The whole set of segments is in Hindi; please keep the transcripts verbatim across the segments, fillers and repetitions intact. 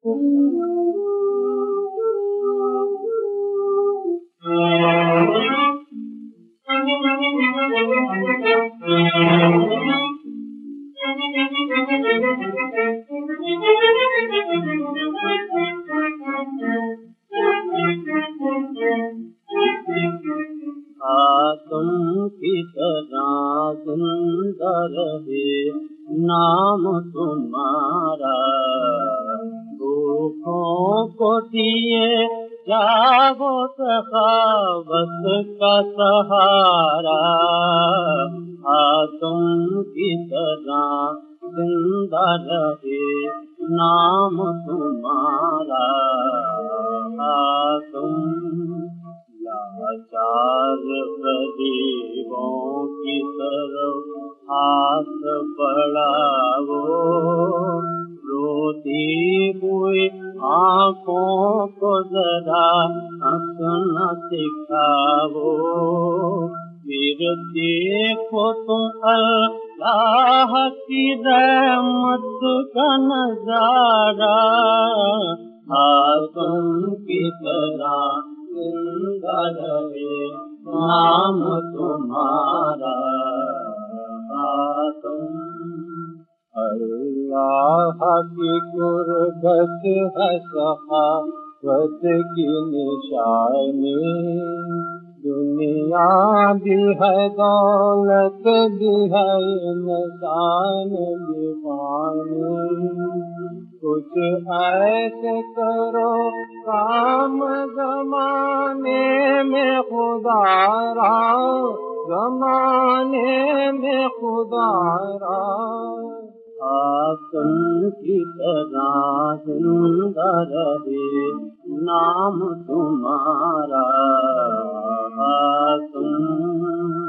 तुम कितना सुंदर है नाम तुम्हारा, भूखों को दिए जागो सखावत का सहारा। हाँ तुम कितना सुंदर है नाम तुम्हारा, हाँ तुम लाचार गरीबों की तरफ हाथ बढ़ाओ, रोती हुई आँखों को जरा हंसना सिखाओ। फिर देखो तुम अल्लाह की रहमत का नजारा। हाँ तुम की तरह सुंदर है नाम तुम्हारा, तुम अल्लाह की गुरबत है सखावत की निशानी। दुनिया भी है दौलत भी है इंसान दीवानी। कुछ ऐसे करो काम जमाने में खुदारा, जमाने में खुदारा। हाँ तुम की तरह सुंदर है नाम तुम्हारा, हाँ तुम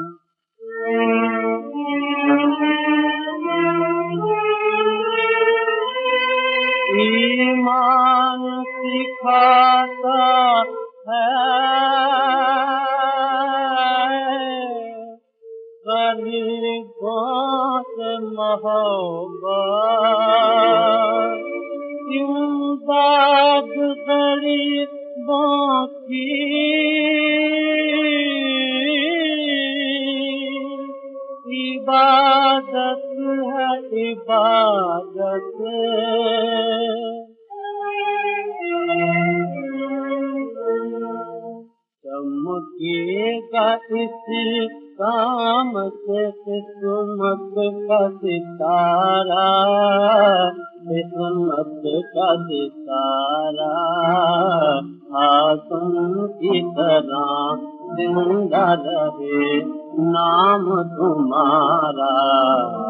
ईमान सिखाता है गरीबों से मोहब्बत, इमदाद गरीबों की इबादत है इबादत। चमकेगा इसी काम से किस्मत का सितारा, किस्मत का सितारा। हाँ तुम की तरह जिंदा रहे नाम तुम्हारा।